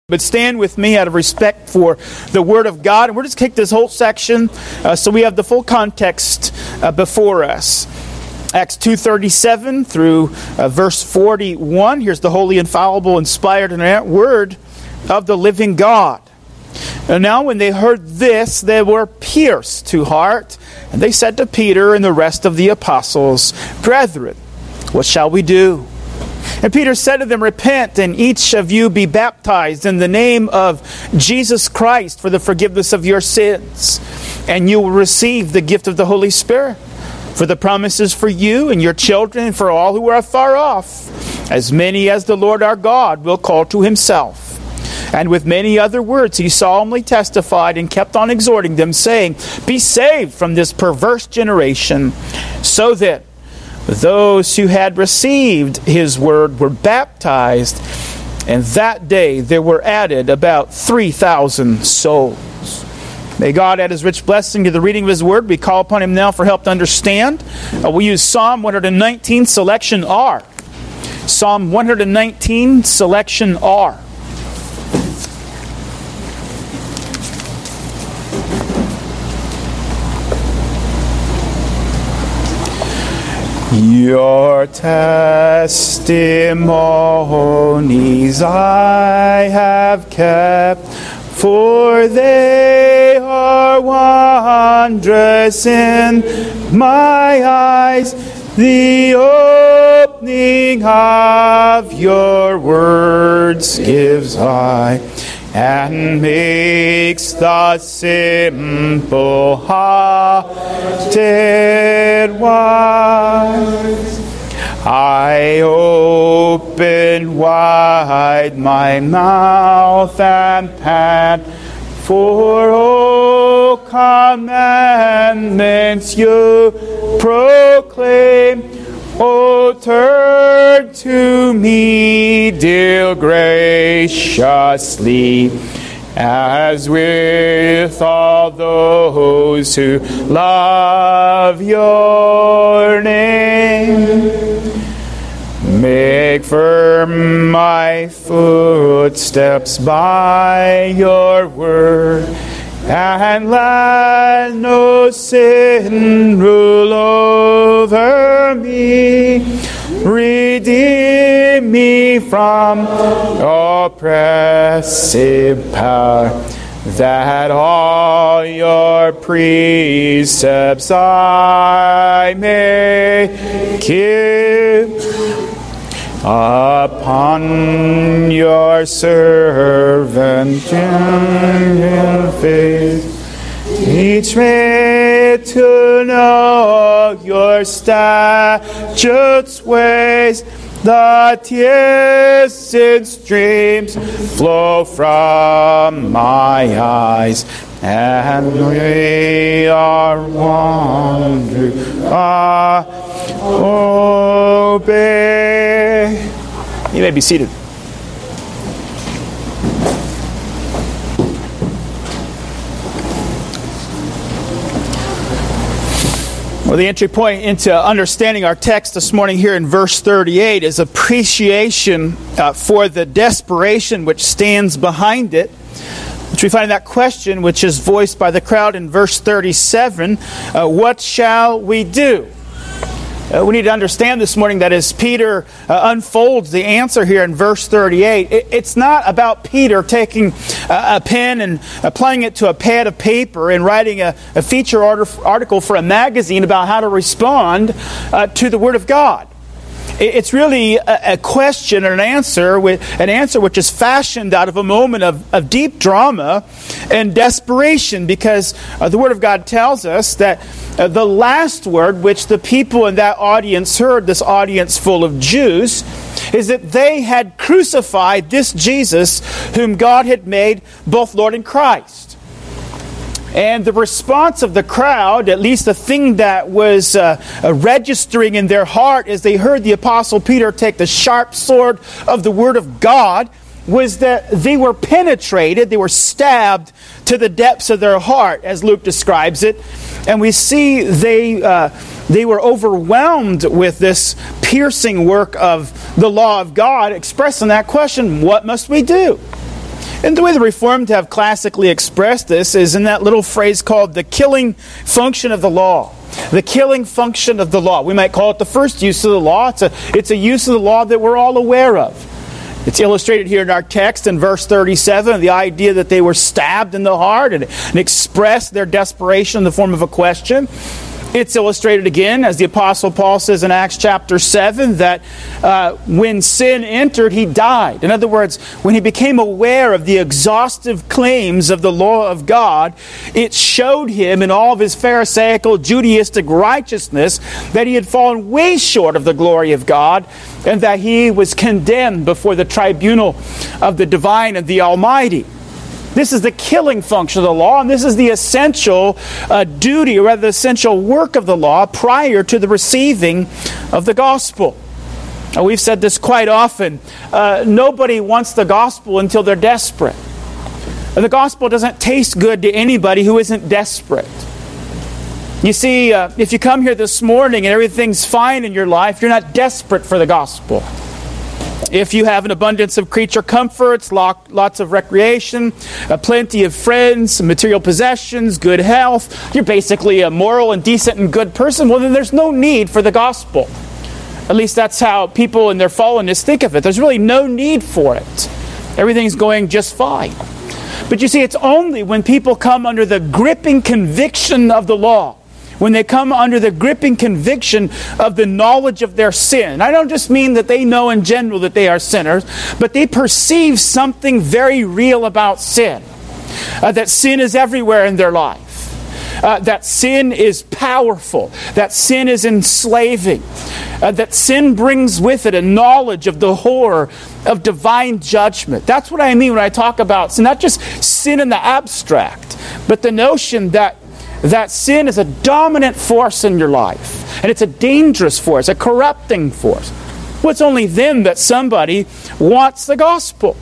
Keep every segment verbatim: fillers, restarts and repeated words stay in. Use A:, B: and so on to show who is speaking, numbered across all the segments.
A: But stand with me out of respect for the Word of God. And we're just going to take this whole section uh, so we have the full context uh, before us. Acts two thirty-seven through uh, verse forty-one. Here's the holy, infallible, inspired, and inerrant Word of the living God. And now when they heard this, they were pierced to heart. And they said to Peter and the rest of the apostles, "Brethren, what shall we do?" And Peter said to them, "Repent, and each of you be baptized in the name of Jesus Christ for the forgiveness of your sins, and you will receive the gift of the Holy Spirit. For the promise is for you and your children and for all who are far off, as many as the Lord our God will call to himself." And with many other words he solemnly testified and kept on exhorting them, saying, "Be saved from this perverse generation." So that those who had received his word were baptized, and that day there were added about three thousand souls. May God add his rich blessing to the reading of his word. We call upon him now for help to understand. Uh, we use Psalm one nineteen, selection R. Psalm one nineteen, selection R. Your testimonies I have kept, for they are wondrous in my eyes. The opening of your words gives eye, and makes the simple hearted wise. I open wide my mouth and pant, for all commandments you proclaim. Oh, turn to me, deal graciously, as with all those who love your name. Make firm my footsteps by your word, and let no sin rule over me. Redeem me from oppressive power, that all your precepts I may keep. Upon your servant genuine faith, teach me to know your statutes' ways. The tears in streams flow from my eyes, and we are wandering. Ah, obey. You may be seated. Well, the entry point into understanding our text this morning here in verse thirty-eight is appreciation uh, for the desperation which stands behind it, which we find in that question which is voiced by the crowd in verse thirty-seven, uh, what shall we do? Uh, we need to understand this morning that as Peter uh, unfolds the answer here in verse thirty-eight, it, it's not about Peter taking uh, a pen and applying it to a pad of paper and writing a, a feature article for a magazine about how to respond uh, to the Word of God. It's really a, a question or an answer, with an answer which is fashioned out of a moment of, of deep drama and desperation, because uh, the Word of God tells us that uh, the last word which the people in that audience heard, this audience full of Jews, is that they had crucified this Jesus whom God had made both Lord and Christ. And the response of the crowd, at least the thing that was uh, uh, registering in their heart as they heard the Apostle Peter take the sharp sword of the Word of God, was that they were penetrated, they were stabbed to the depths of their heart, as Luke describes it. And we see they uh, they were overwhelmed with this piercing work of the law of God, expressing that question, what must we do? And the way the Reformed have classically expressed this is in that little phrase called the killing function of the law. The killing function of the law. We might call it the first use of the law. It's a, it's a use of the law that we're all aware of. It's illustrated here in our text in verse thirty-seven, the idea that they were stabbed in the heart and, and expressed their desperation in the form of a question. It's illustrated again, as the Apostle Paul says in Acts chapter seven, that uh, when sin entered, he died. In other words, when he became aware of the exhaustive claims of the law of God, it showed him in all of his Pharisaical, Judaistic righteousness that he had fallen way short of the glory of God and that he was condemned before the tribunal of the divine and the Almighty. This is the killing function of the law, and this is the essential uh, duty, or rather the essential work of the law prior to the receiving of the gospel. Now, we've said this quite often. Uh, nobody wants the gospel until they're desperate. And the gospel doesn't taste good to anybody who isn't desperate. You see, uh, if you come here this morning and everything's fine in your life, you're not desperate for the gospel. If you have an abundance of creature comforts, lots of recreation, uh, plenty of friends, material possessions, good health, you're basically a moral and decent and good person, well then there's no need for the gospel. At least that's how people in their fallenness think of it. There's really no need for it. Everything's going just fine. But you see, it's only when people come under the gripping conviction of the law, when they come under the gripping conviction of the knowledge of their sin. I don't just mean that they know in general that they are sinners, but they perceive something very real about sin. Uh, that sin is everywhere in their life. Uh, that sin is powerful. That sin is enslaving. Uh, that sin brings with it a knowledge of the horror of divine judgment. That's what I mean when I talk about sin. Not just sin in the abstract, but the notion that that sin is a dominant force in your life. And it's a dangerous force, a corrupting force. Well, it's only then that somebody wants the gospel.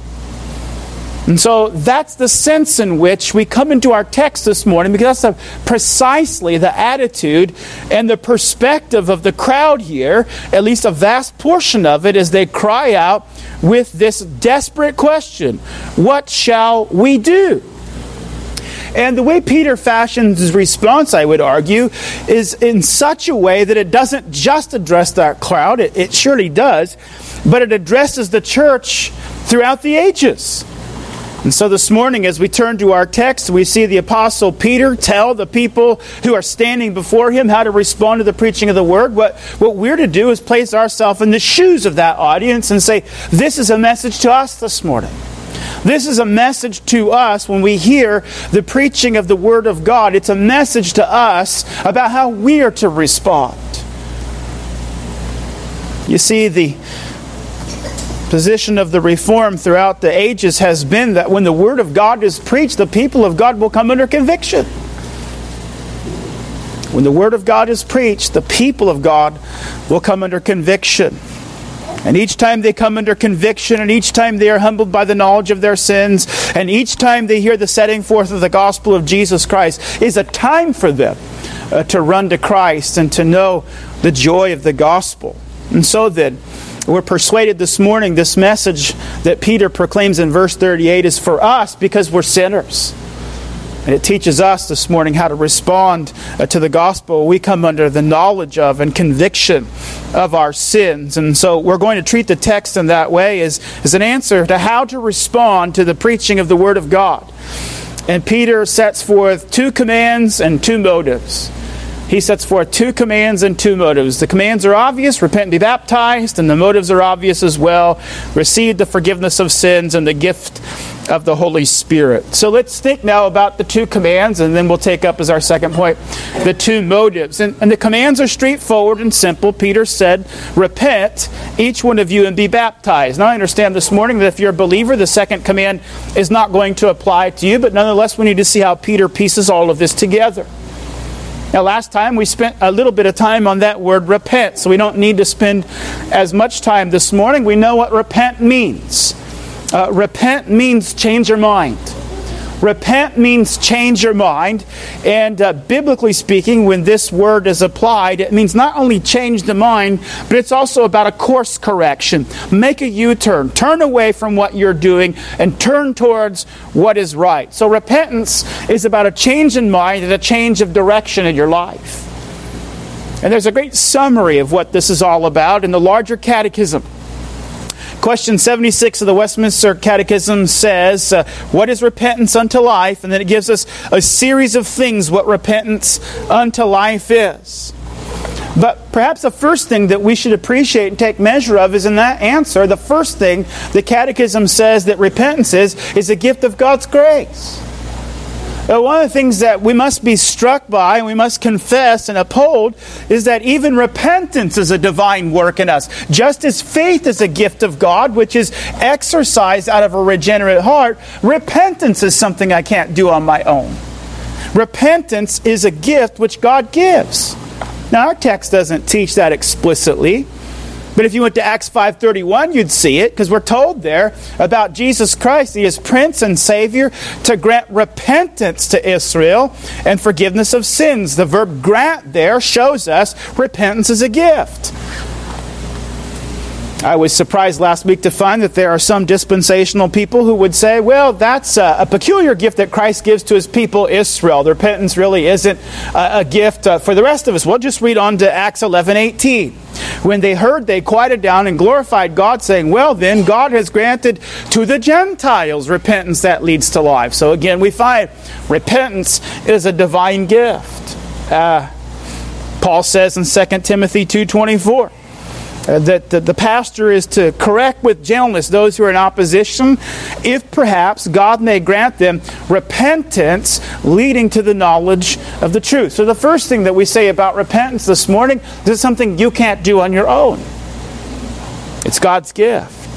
A: And so that's the sense in which we come into our text this morning, because that's a, precisely the attitude and the perspective of the crowd here, at least a vast portion of it, as they cry out with this desperate question, what shall we do? And the way Peter fashions his response, I would argue, is in such a way that it doesn't just address that crowd, it, it surely does, but it addresses the church throughout the ages. And so this morning, as we turn to our text, we see the Apostle Peter tell the people who are standing before him how to respond to the preaching of the Word. What, what we're to do is place ourselves in the shoes of that audience and say, this is a message to us this morning. This is a message to us when we hear the preaching of the Word of God. It's a message to us about how we are to respond. You see, the position of the Reformed throughout the ages has been that when the Word of God is preached, the people of God will come under conviction. When the Word of God is preached, the people of God will come under conviction. And each time they come under conviction, and each time they are humbled by the knowledge of their sins, and each time they hear the setting forth of the gospel of Jesus Christ, is a time for them uh, to run to Christ and to know the joy of the gospel. And so then, we're persuaded this morning this message that Peter proclaims in verse thirty-eight is for us because we're sinners. And it teaches us this morning how to respond uh, to the gospel. We come under the knowledge of and conviction of our sins. And so we're going to treat the text in that way as, as an answer to how to respond to the preaching of the Word of God. And Peter sets forth two commands and two motives. He sets forth two commands and two motives. The commands are obvious, repent and be baptized, and the motives are obvious as well. Receive the forgiveness of sins and the gift of the Holy Spirit. So let's think now about the two commands, and then we'll take up as our second point the two motives. And, and the commands are straightforward and simple. Peter said, repent, each one of you, and be baptized. Now I understand this morning that if you're a believer, the second command is not going to apply to you, but nonetheless we need to see how Peter pieces all of this together. Now, last time we spent a little bit of time on that word repent, so we don't need to spend as much time this morning. We know what repent means. Uh, repent means change your mind. Repent means change your mind, and uh, biblically speaking, when this word is applied, it means not only change the mind, but it's also about a course correction. Make a U-turn. Turn away from what you're doing and turn towards what is right. So repentance is about a change in mind and a change of direction in your life. And there's a great summary of what this is all about in the larger catechism. Question seventy-six of the Westminster Catechism says, uh, what is repentance unto life? And then it gives us a series of things what repentance unto life is. But perhaps the first thing that we should appreciate and take measure of is in that answer, the first thing the Catechism says that repentance is, is a gift of God's grace. Now, one of the things that we must be struck by and we must confess and uphold is that even repentance is a divine work in us. Just as faith is a gift of God, which is exercised out of a regenerate heart, repentance is something I can't do on my own. Repentance is a gift which God gives. Now, our text doesn't teach that explicitly. But if you went to Acts five thirty-one, you'd see it, because we're told there about Jesus Christ, He is Prince and Savior, to grant repentance to Israel and forgiveness of sins. The verb grant there shows us repentance is a gift. I was surprised last week to find that there are some dispensational people who would say, well, that's a, a peculiar gift that Christ gives to His people Israel. The repentance really isn't a, a gift uh, for the rest of us. We'll just read on to Acts eleven eighteen. When they heard, they quieted down and glorified God, saying, well then, God has granted to the Gentiles repentance that leads to life. So again, we find repentance is a divine gift. Uh, Paul says in Second Timothy two twenty-four, Uh, that the, the pastor is to correct with gentleness those who are in opposition, if perhaps God may grant them repentance leading to the knowledge of the truth. So the first thing that we say about repentance this morning is something you can't do on your own. It's God's gift.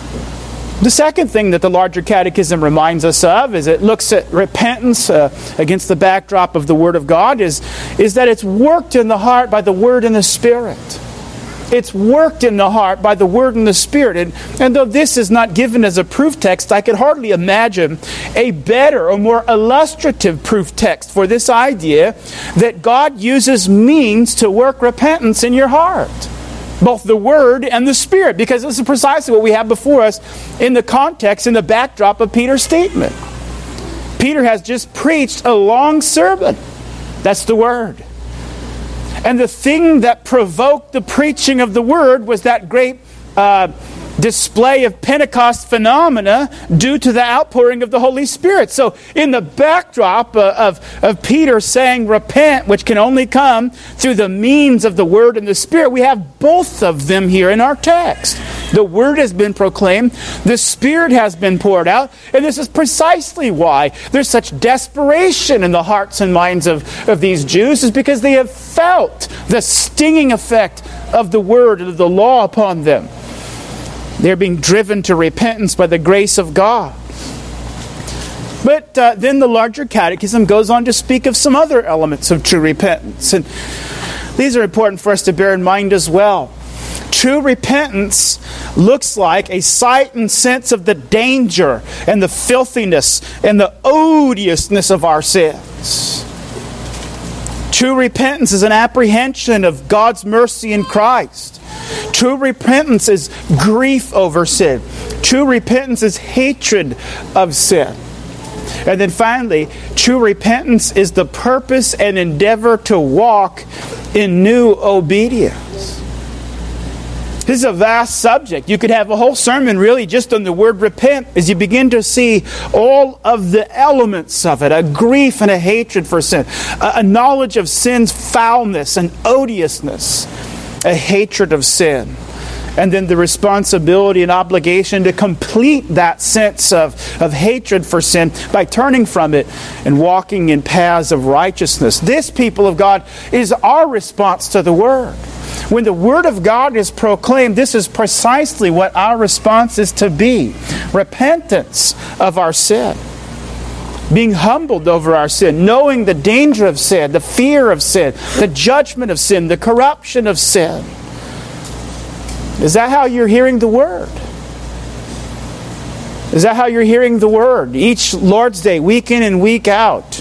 A: The second thing that the larger catechism reminds us of is it looks at repentance uh, against the backdrop of the Word of God is, is that it's worked in the heart by the Word and the Spirit. It's worked in the heart by the Word and the Spirit. And, and though this is not given as a proof text, I could hardly imagine a better or more illustrative proof text for this idea that God uses means to work repentance in your heart. Both the Word and the Spirit. Because this is precisely what we have before us in the context, in the backdrop of Peter's statement. Peter has just preached a long sermon. That's the Word. And the thing that provoked the preaching of the Word was that great uh, display of Pentecost phenomena due to the outpouring of the Holy Spirit. So in the backdrop uh, of, of Peter saying repent, which can only come through the means of the Word and the Spirit, we have both of them here in our text. The Word has been proclaimed, the Spirit has been poured out, and this is precisely why there's such desperation in the hearts and minds of, of these Jews, is because they have felt the stinging effect of the Word and of the law upon them. They're being driven to repentance by the grace of God. But uh, then the larger catechism goes on to speak of some other elements of true repentance. And these are important for us to bear in mind as well. True repentance looks like a sight and sense of the danger and the filthiness and the odiousness of our sins. True repentance is an apprehension of God's mercy in Christ. True repentance is grief over sin. True repentance is hatred of sin. And then finally, true repentance is the purpose and endeavor to walk in new obedience. This is a vast subject. You could have a whole sermon really just on the word repent as you begin to see all of the elements of it. A grief and a hatred for sin. A knowledge of sin's foulness and odiousness. A hatred of sin. And then the responsibility and obligation to complete that sense of, of hatred for sin by turning from it and walking in paths of righteousness. This, people of God, is our response to the Word. When the Word of God is proclaimed, this is precisely what our response is to be. Repentance of our sin. Being humbled over our sin. Knowing the danger of sin, the fear of sin, the judgment of sin, the corruption of sin. Is that how you're hearing the Word? Is that how you're hearing the Word each Lord's Day, week in and week out?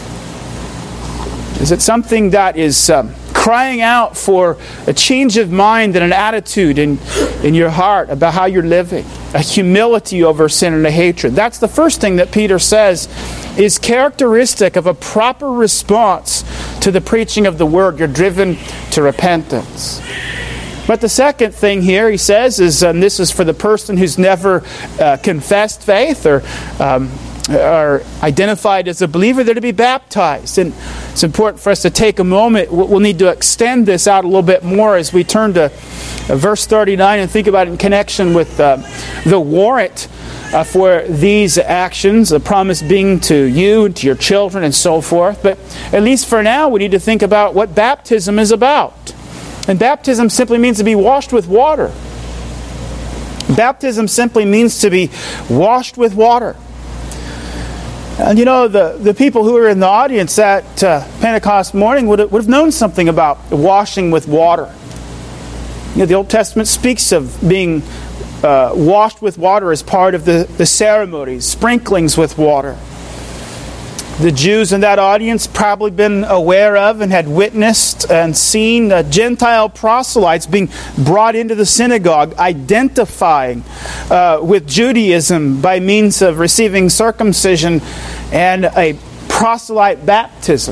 A: Is it something that is um, crying out for a change of mind and an attitude in, in your heart about how you're living? A humility over sin and a hatred. That's the first thing that Peter says is characteristic of a proper response to the preaching of the Word. You're driven to repentance. But the second thing here, he says, is, and this is for the person who's never uh, confessed faith or um, are identified as a believer, they're to be baptized. And it's important for us to take a moment. We'll need to extend this out a little bit more as we turn to verse thirty-nine and think about it in connection with uh, the warrant uh, for these actions, the promise being to you and to your children and so forth. But at least for now, we need to think about what baptism is about. And baptism simply means to be washed with water. Baptism simply means to be washed with water. And you know, the, the people who were in the audience that uh, Pentecost morning would have, would have known something about washing with water. You know, the Old Testament speaks of being uh, washed with water as part of the, the ceremonies, sprinklings with water. The Jews in that audience probably been aware of and had witnessed and seen uh, Gentile proselytes being brought into the synagogue, identifying uh, with Judaism by means of receiving circumcision and a proselyte baptism.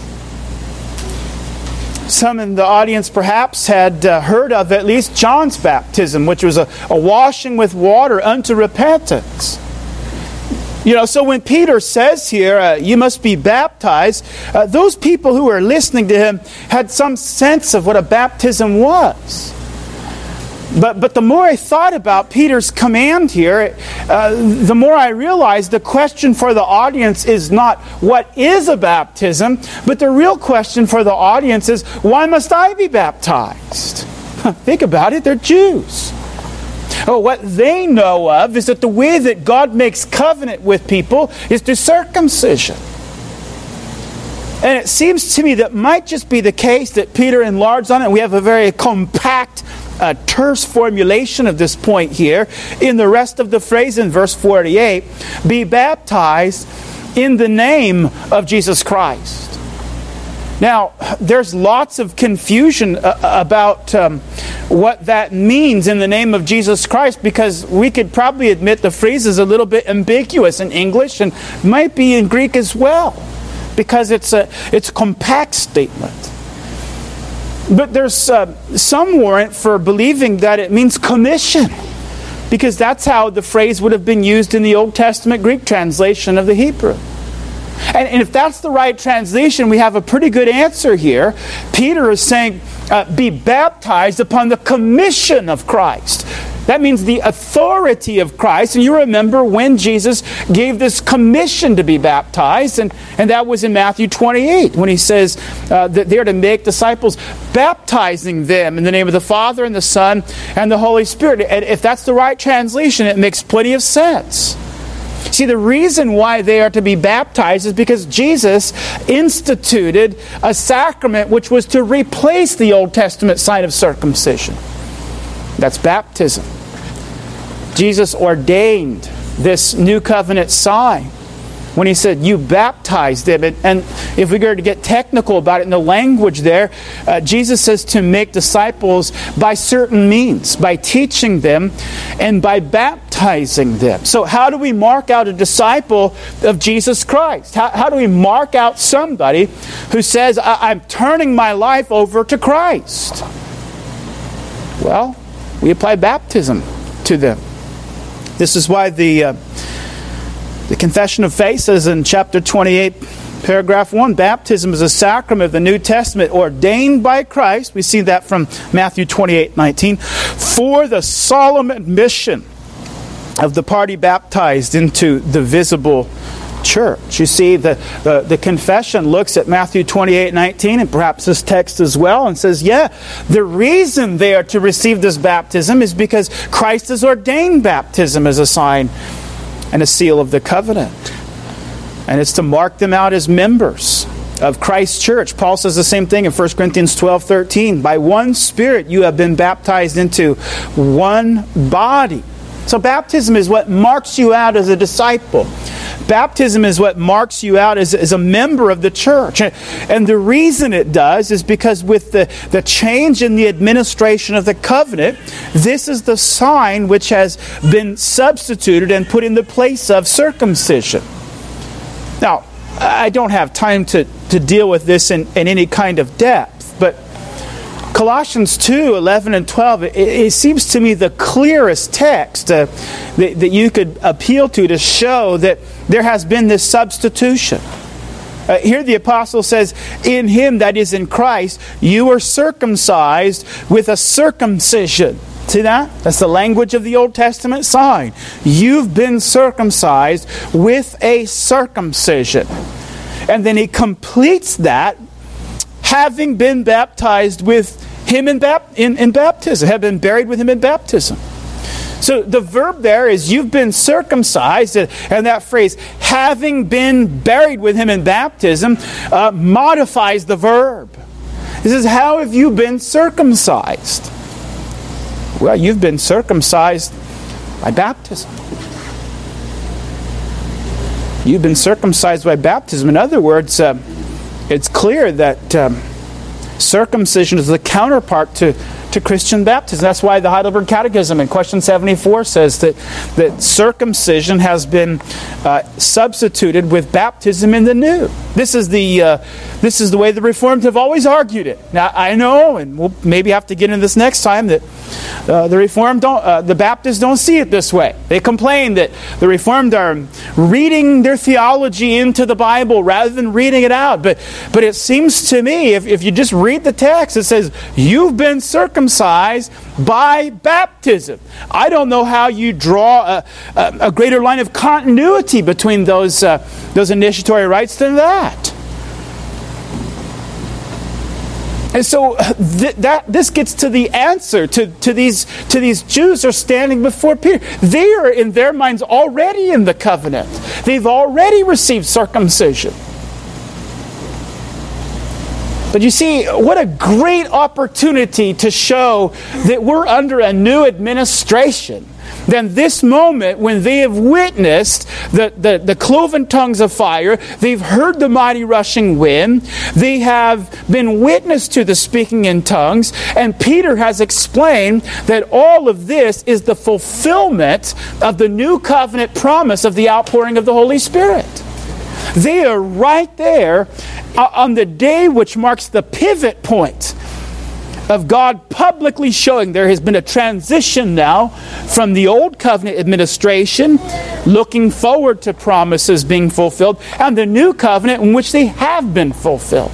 A: Some in the audience perhaps had uh, heard of at least John's baptism, which was a, a washing with water unto repentance. You know, so when Peter says here, uh, you must be baptized, uh, those people who were listening to him had some sense of what a baptism was. But but the more I thought about Peter's command here, uh, the more I realized the question for the audience is not what is a baptism, but the real question for the audience is, why must I be baptized? Think about it, they're Jews. Oh, what they know of is that the way that God makes covenant with people is through circumcision. And it seems to me that might just be the case that Peter enlarged on it. We have a very compact, uh, terse formulation of this point here in the rest of the phrase in verse forty-eight. Be baptized in the name of Jesus Christ. Now, there's lots of confusion uh, about um, what that means in the name of Jesus Christ, because we could probably admit the phrase is a little bit ambiguous in English and might be in Greek as well, because it's a, it's a compact statement. But there's uh, some warrant for believing that it means commission, because that's how the phrase would have been used in the Old Testament Greek translation of the Hebrew. And, and if that's the right translation, we have a pretty good answer here. Peter is saying, uh, be baptized upon the commission of Christ. That means the authority of Christ. And you remember when Jesus gave this commission to be baptized, and, and that was in Matthew twenty-eight, when he says uh, that they're to make disciples, baptizing them in the name of the Father and the Son and the Holy Spirit. And if that's the right translation, it makes plenty of sense. See, the reason why they are to be baptized is because Jesus instituted a sacrament which was to replace the Old Testament sign of circumcision. That's baptism. Jesus ordained this new covenant sign when he said, you baptize them. And, and if we were to get technical about it in the language there, uh, Jesus says to make disciples by certain means, by teaching them and by baptizing them. So how do we mark out a disciple of Jesus Christ? How, how do we mark out somebody who says, I- I'm turning my life over to Christ? Well, we apply baptism to them. This is why the... Uh, The Confession of Faith says in chapter twenty-eight, paragraph one, baptism is a sacrament of the New Testament ordained by Christ. We see that from Matthew twenty-eight nineteen, for the solemn admission of the party baptized into the visible church. You see, the, the, the confession looks at Matthew twenty-eight nineteen and perhaps this text as well and says, yeah, the reason they are to receive this baptism is because Christ has ordained baptism as a sign and a seal of the covenant. And it's to mark them out as members of Christ's church. Paul says the same thing in First Corinthians twelve thirteen. By one Spirit you have been baptized into one body. So baptism is what marks you out as a disciple. Baptism is what marks you out as, as a member of the church. And the reason it does is because with the, the change in the administration of the covenant, this is the sign which has been substituted and put in the place of circumcision. Now, I don't have time to, to deal with this in, in any kind of depth, but Colossians two, eleven and twelve, it, it seems to me the clearest text uh, that, that you could appeal to to show that there has been this substitution. Uh, here the apostle says, in Him, that is in Christ, you are circumcised with a circumcision. See that? That's the language of the Old Testament sign. You've been circumcised with a circumcision. And then he completes that, having been baptized with Him in, bap- in, in baptism, have been buried with Him in baptism. So the verb there is you've been circumcised, and that phrase, having been buried with Him in baptism, uh, modifies the verb. This is, how have you been circumcised? Well, you've been circumcised by baptism. You've been circumcised by baptism. In other words, uh, it's clear that um, circumcision is the counterpart to, to Christian baptism. That's why the Heidelberg Catechism in question seventy-four says that, that circumcision has been uh, substituted with baptism in the new. This is the uh, this is the way the Reformed have always argued it. Now I know, and we'll maybe have to get into this next time, that uh, the Reformed don't, uh, the Baptists don't see it this way. They complain that the Reformed are reading their theology into the Bible rather than reading it out. But but it seems to me, if, if you just read the text, it says, you've been circumcised by baptism. I don't know how you draw a, a, a greater line of continuity between those, uh, those initiatory rites than that. And so th- that this gets to the answer to, to these to these Jews who are standing before Peter. They are in their minds already in the covenant. They've already received circumcision. But you see, what a great opportunity to show that we're under a new administration than this moment when they have witnessed the, the, the cloven tongues of fire, they've heard the mighty rushing wind, they have been witness to the speaking in tongues, and Peter has explained that all of this is the fulfillment of the new covenant promise of the outpouring of the Holy Spirit. They are right there on the day which marks the pivot point of God publicly showing there has been a transition now from the old covenant administration, looking forward to promises being fulfilled, and the new covenant in which they have been fulfilled.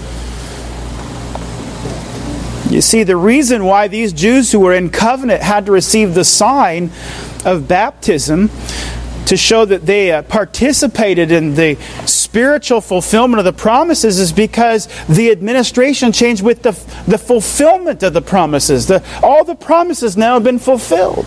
A: You see, the reason why these Jews who were in covenant had to receive the sign of baptism to show that they uh, participated in the spiritual fulfillment of the promises is because the administration changed with the, the fulfillment of the promises. The, all the promises now have been fulfilled.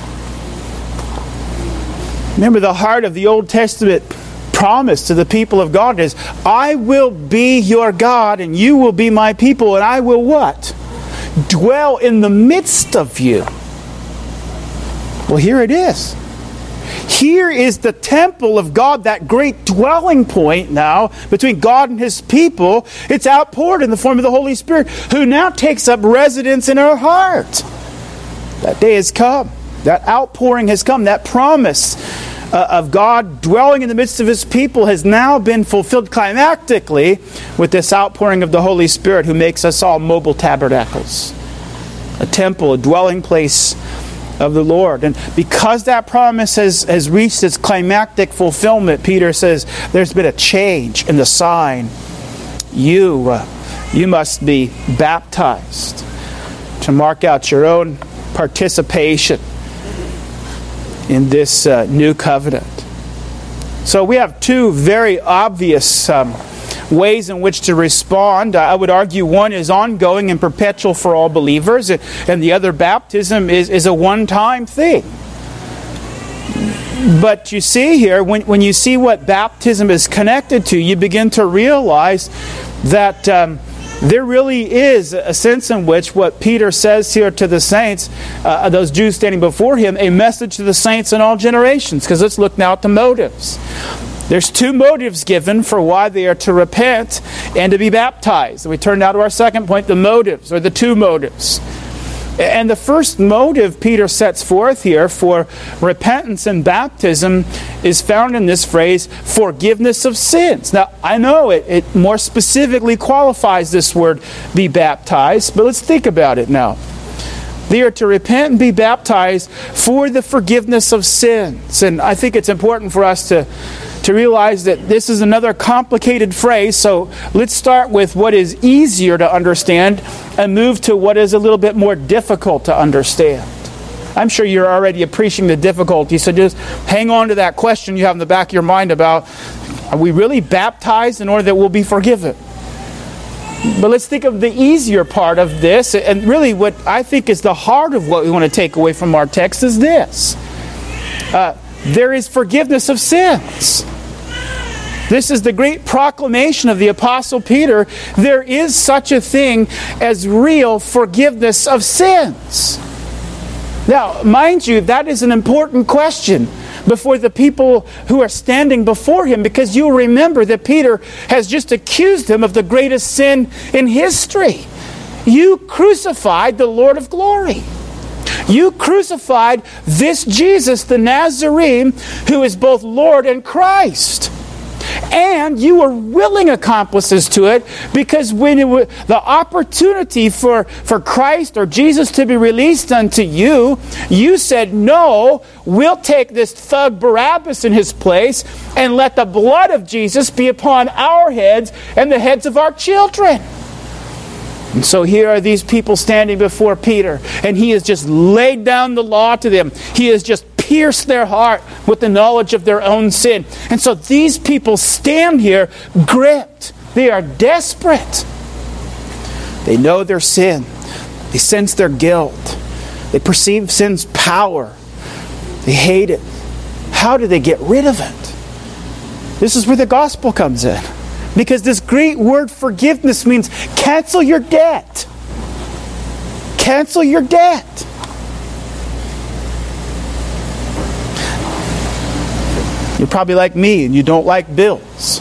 A: Remember, the heart of the Old Testament promise to the people of God is, I will be your God and you will be my people, and I will what? Dwell in the midst of you. Well, here it is. Here is the temple of God, that great dwelling point now between God and His people. It's outpoured in the form of the Holy Spirit, who now takes up residence in our heart. That day has come. That outpouring has come. That promise uh, of God dwelling in the midst of His people has now been fulfilled climactically with this outpouring of the Holy Spirit, who makes us all mobile tabernacles. A temple, a dwelling place of the Lord. And because that promise has, has reached its climactic fulfillment, Peter says there's been a change in the sign. You, uh, you must be baptized to mark out your own participation in this uh, new covenant. So we have two very obvious um, ways in which to respond. I would argue one is ongoing and perpetual for all believers, and the other, baptism, is, is a one-time thing. But you see here, when, when you see what baptism is connected to, you begin to realize that um, There really is a sense in which what Peter says here to the saints, uh, those Jews standing before him, a message to the saints in all generations. Because let's look now at the motives. There's two motives given for why they are to repent and to be baptized. We turn now to our second point, the motives, or the two motives. And the first motive Peter sets forth here for repentance and baptism is found in this phrase, forgiveness of sins. Now, I know it, it more specifically qualifies this word, be baptized, but let's think about it now. They are to repent and be baptized for the forgiveness of sins. And I think it's important for us to to realize that this is another complicated phrase, so let's start with what is easier to understand and move to what is a little bit more difficult to understand. I'm sure you're already appreciating the difficulty, so just hang on to that question you have in the back of your mind about, are we really baptized in order that we'll be forgiven? But let's think of the easier part of this, and really what I think is the heart of what we want to take away from our text is this. Uh, there is forgiveness of sins. This is the great proclamation of the Apostle Peter. There is such a thing as real forgiveness of sins. Now, mind you, that is an important question before the people who are standing before him, because you remember that Peter has just accused him of the greatest sin in history. You crucified the Lord of glory. You crucified this Jesus, the Nazarene, who is both Lord and Christ. And you were willing accomplices to it, because when it was the opportunity for, for Christ or Jesus to be released unto you, you said, no, we'll take this thug Barabbas in his place and let the blood of Jesus be upon our heads and the heads of our children. And so here are these people standing before Peter, and he has just laid down the law to them. He has just pierced their heart with the knowledge of their own sin. And so these people stand here gripped. They are desperate. They know their sin. They sense their guilt. They perceive sin's power. They hate it. How do they get rid of it? This is where the gospel comes in. Because this great word forgiveness means cancel your debt. Cancel your debt. You're probably like me and you don't like bills.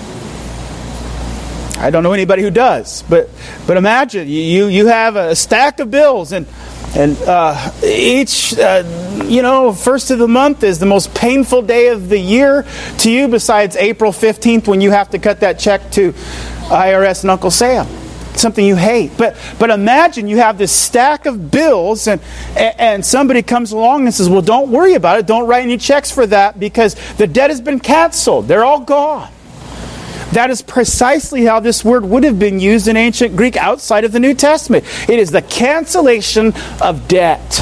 A: I don't know anybody who does, but but imagine you you have a stack of bills, and and uh, each uh, you know first of the month is the most painful day of the year to you, besides April fifteenth when you have to cut that check to I R S and Uncle Sam. Something you hate. But but imagine you have this stack of bills, and and somebody comes along and says, well, don't worry about it. Don't write any checks for that, because the debt has been canceled. They're all gone. That is precisely how this word would have been used in ancient Greek outside of the New Testament. It is the cancellation of debt.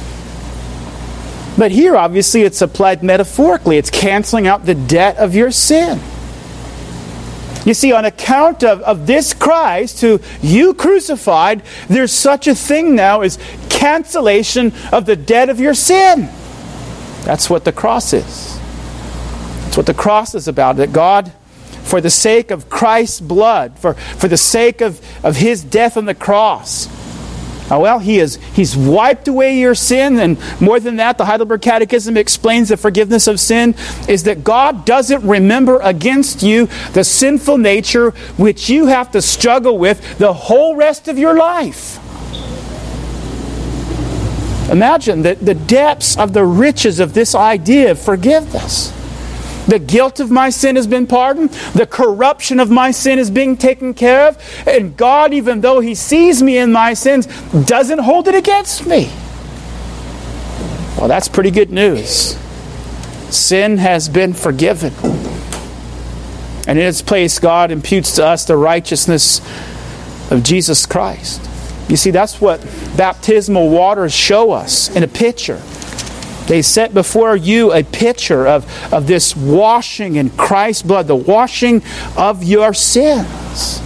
A: But here, obviously, it's applied metaphorically. It's canceling out the debt of your sin. You see, on account of, of this Christ who you crucified, there's such a thing now as cancellation of the debt of your sin. That's what the cross is. That's what the cross is about. That God, for the sake of Christ's blood, for, for the sake of, of His death on the cross, oh, well, he is, He's wiped away your sin. And more than that, the Heidelberg Catechism explains the forgiveness of sin is that God doesn't remember against you the sinful nature which you have to struggle with the whole rest of your life. Imagine the, the depths of the riches of this idea of forgiveness. The guilt of my sin has been pardoned. The corruption of my sin is being taken care of. And God, even though He sees me in my sins, doesn't hold it against me. Well, that's pretty good news. Sin has been forgiven. And in its place, God imputes to us the righteousness of Jesus Christ. You see, that's what baptismal waters show us in a picture. They set before you a picture of, of this washing in Christ's blood, the washing of your sins.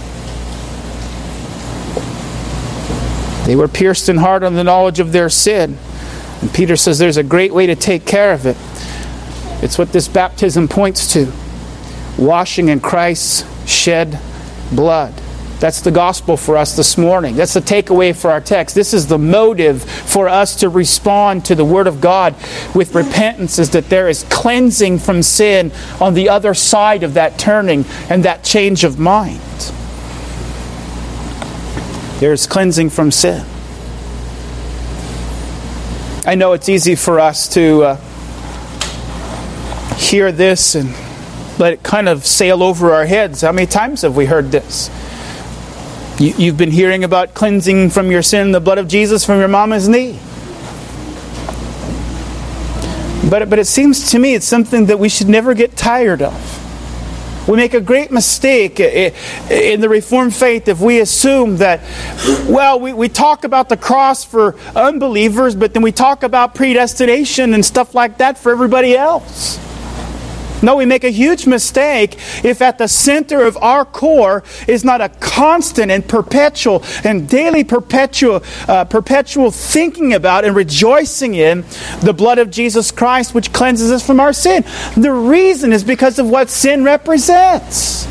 A: They were pierced in heart on the knowledge of their sin. And Peter says there's a great way to take care of it. It's what this baptism points to. Washing in Christ's shed blood. That's the gospel for us this morning. That's the takeaway for our text. This is the motive for us to respond to the Word of God with repentance, is that there is cleansing from sin on the other side of that turning and that change of mind. There is cleansing from sin. I know it's easy for us to uh, hear this and let it kind of sail over our heads. How many times have we heard this? You, you've been hearing about cleansing from your sin in the blood of Jesus from your mama's knee. But, but it seems to me it's something that we should never get tired of. We make a great mistake in the Reformed faith if we assume that, well, we, we talk about the cross for unbelievers, but then we talk about predestination and stuff like that for everybody else. No, we make a huge mistake if at the center of our core is not a constant and perpetual and daily perpetual, uh, perpetual thinking about and rejoicing in the blood of Jesus Christ, which cleanses us from our sin. The reason is because of what sin represents.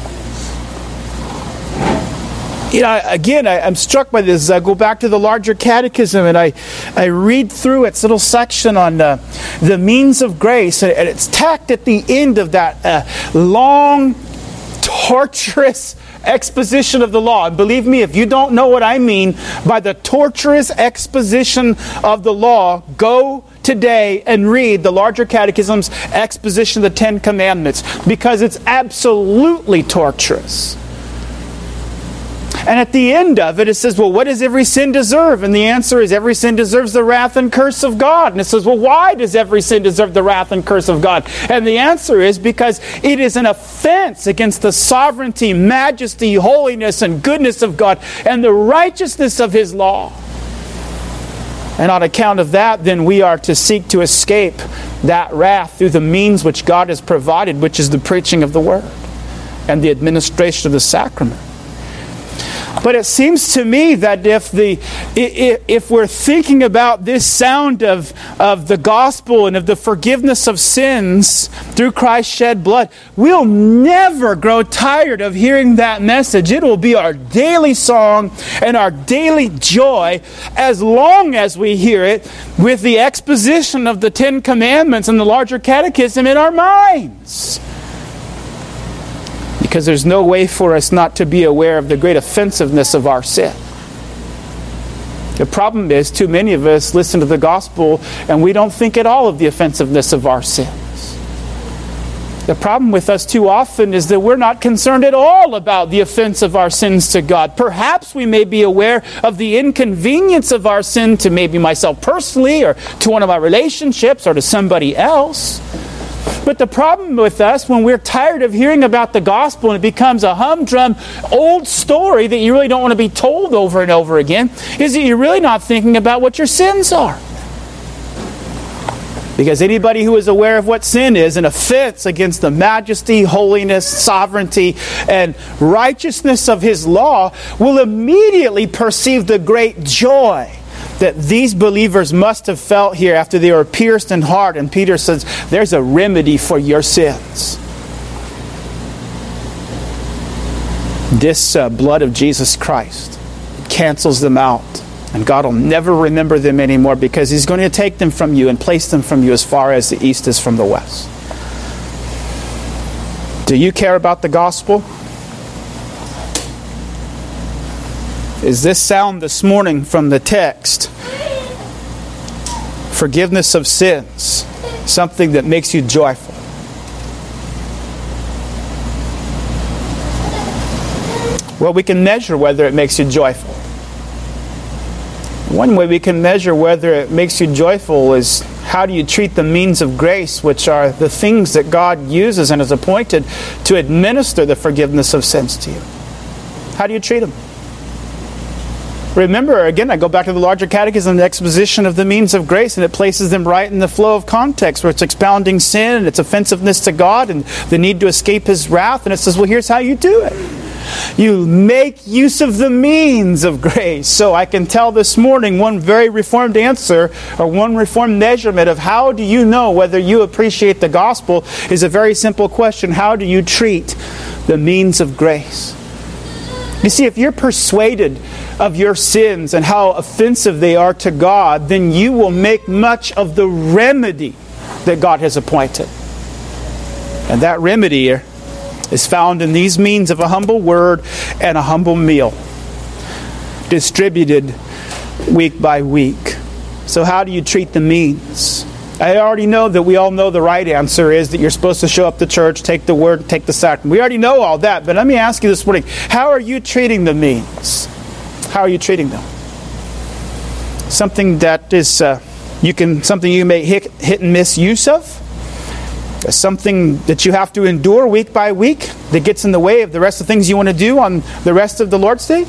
A: You know, again, I, I'm struck by this. I go back to the larger catechism and I, I read through its little section on uh, the means of grace. And it's tacked at the end of that uh, long, torturous exposition of the law. And believe me, if you don't know what I mean by the torturous exposition of the law, go today and read the larger catechism's exposition of the Ten Commandments, because it's absolutely torturous. And at the end of it, it says, well, what does every sin deserve? And the answer is every sin deserves the wrath and curse of God. And it says, well, why does every sin deserve the wrath and curse of God? And the answer is because it is an offense against the sovereignty, majesty, holiness, and goodness of God and the righteousness of His law. And on account of that, then we are to seek to escape that wrath through the means which God has provided, which is the preaching of the Word and the administration of the sacrament. But it seems to me that if the if we're thinking about this sound of, of the gospel and of the forgiveness of sins through Christ's shed blood, we'll never grow tired of hearing that message. It will be our daily song and our daily joy as long as we hear it with the exposition of the Ten Commandments and the larger catechism in our minds. Because there's no way for us not to be aware of the great offensiveness of our sin. The problem is, too many of us listen to the gospel and we don't think at all of the offensiveness of our sins. The problem with us too often is that we're not concerned at all about the offense of our sins to God. Perhaps we may be aware of the inconvenience of our sin to maybe myself personally, or to one of my relationships, or to somebody else. But the problem with us, when we're tired of hearing about the gospel and it becomes a humdrum old story that you really don't want to be told over and over again, is that you're really not thinking about what your sins are. Because anybody who is aware of what sin is, an offense against the majesty, holiness, sovereignty, and righteousness of His law, will immediately perceive the great joy that these believers must have felt here after they were pierced in heart. And Peter says, there's a remedy for your sins. This uh, blood of Jesus Christ cancels them out. And God will never remember them anymore, because He's going to take them from you and place them from you as far as the east is from the west. Do you care about the gospel? Is this sound this morning from the text, forgiveness of sins, something that makes you joyful? Well, we can measure whether it makes you joyful. One way we can measure whether it makes you joyful is how do you treat the means of grace, which are the things that God uses and has appointed to administer the forgiveness of sins to you. How do you treat them? Remember, again, I go back to the larger catechism, the exposition of the means of grace, and it places them right in the flow of context, where it's expounding sin and its offensiveness to God and the need to escape His wrath. And it says, well, here's how you do it. You make use of the means of grace. So I can tell this morning one very Reformed answer, or one Reformed measurement of how do you know whether you appreciate the gospel, is a very simple question. How do you treat the means of grace? You see, if you're persuaded of your sins and how offensive they are to God, then you will make much of the remedy that God has appointed. And that remedy is found in these means of a humble word and a humble meal, distributed week by week. So how do you treat the means? I already know that we all know the right answer is that you're supposed to show up to church, take the word, take the sacrament. We already know all that, but let me ask you this morning, how are you treating the means? How are you treating them? Something that is uh, you can something you may hit, hit and miss use of? Something that you have to endure week by week that gets in the way of the rest of the things you want to do on the rest of the Lord's Day?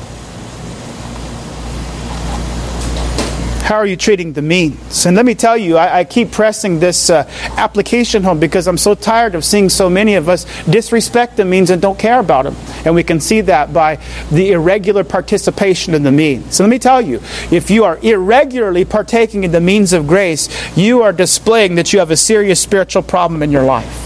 A: How are you treating the means? And let me tell you, I, I keep pressing this uh, application home because I'm so tired of seeing so many of us disrespect the means and don't care about them. And we can see that by the irregular participation in the means. So let me tell you, if you are irregularly partaking in the means of grace, you are displaying that you have a serious spiritual problem in your life.